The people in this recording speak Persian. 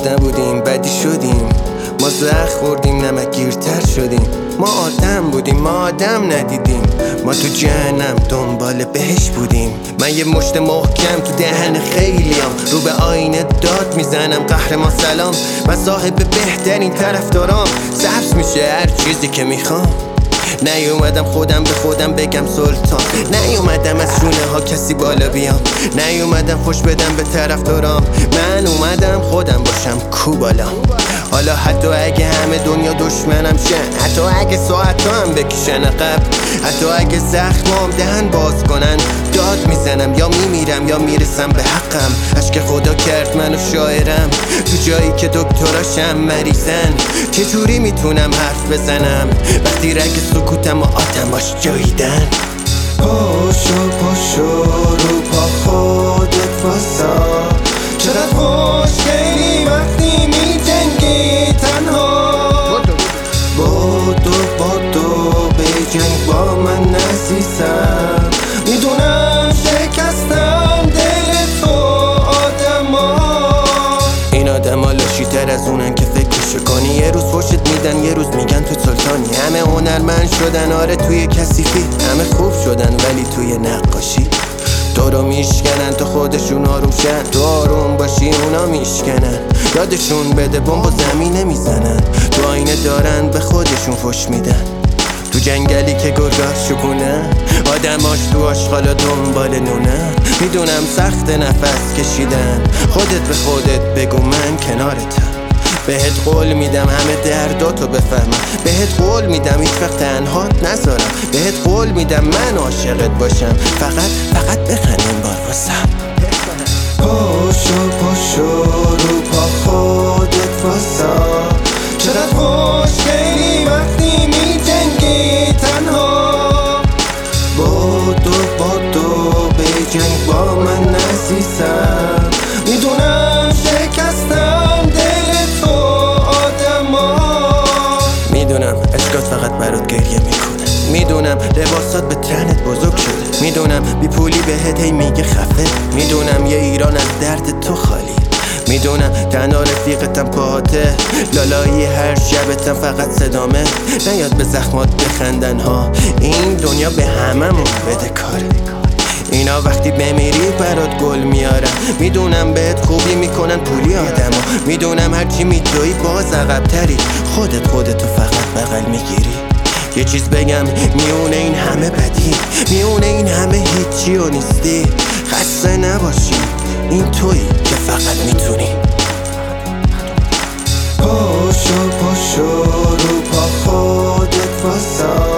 بد نبودیم بدی شدیم، ما زخم خوردیم نمکگیرتر شدیم. ما آدم بودیم ما آدم ندیدیم، ما تو جهنم دنبال بهش بودیم. من یه مشت محکم تو دهن خیلیم، رو به آینه داد میزنم قهرمان سلام. من صاحب بهترین طرفدارام، سبز میشه هر چیزی که میخوام. نیومدم خودم به خودم بگم سلطان، نیومدم از شونه ها کسی بالا بیام، نیومدم خوش بدم به طرفدارام. من اومدم خودم باشم کو بالا. حالا حتی اگه همه دنیا دشمنم شن، حتی اگه ساعت هم بکشن عقب، حتی اگه زخمام دهن باز کنن، داد میزنم یا میمیرم یا میرسم به حقم. اشک خدا کرد منو شاعرم، تو جایی که دکتراشم مریضن. چجوری میتونم حرف بزنم وقتی رگ سکوتم و آدماش جاییدن؟ پاشو پاشو رو پا خودت واسا، چقدر خوشگلی وقتی میجنگی تنها. بدو بجنگ با من عزیزم، میدونم شکستم دل تو آدما. این آدما لاشی تر از اونن که فکرشو کنی. یه روز فوشت میدن یه روز میگن تو سلطانی. همه هنرمند شدن آره توی کثیفی، همه خوب شدن ولی توی نقاشی. تو رو میشکنن تو خودشون آروم شن، تو آروم باشی اونا میشکنن. یادشون بده بمب و زمین نمیزنن، تو آینه دارن به خودشون فش میدن. تو جنگلی که گرگاه شکونن، آدماش تو آشغالا دنبال نونن. میدونم سخت نفس کشیدن، خودت به خودت بگو من کنارتم. بهت قول میدم همه درداتو بفهمم، بهت قول میدم هیچ وقت تنهات نذارم، بهت قول میدم من عاشقت باشم. فقط بخند این بار واسم. پاشو رو پا خودت واسا، چقدر خوشگلی وقتی میجنگی تنها. بدو بجنگ با من عزیزم، میدونم شکستم دل تو آدما. میدونم اشکات فقط برات گریه میکنه، میدونم لباسات به تنت بزرگ شده، میدونم بی پولی بهت هی میگه خفه، میدونم یه ایران از درد تو خالی، میدونم تنها رفیقتم پاهاته، لالایی هر شبتم فقط صدامه. نیاد به زخمات بخندن ها، این دنیا به هممون بده کاره. اینا وقتی بمیری برات گل میارن، میدونم بهت خوبی میکنن پولی آدما، میدونم هرچی میدوی باز عقب‌تری، خودتو فقط بغل میگیری. یه چیز بگم میونه این همه بدی، میونه این همه هیچی و نیستی. خسته نباشی این تویی که فقط میتونی. پاشو رو پا خودت واسا،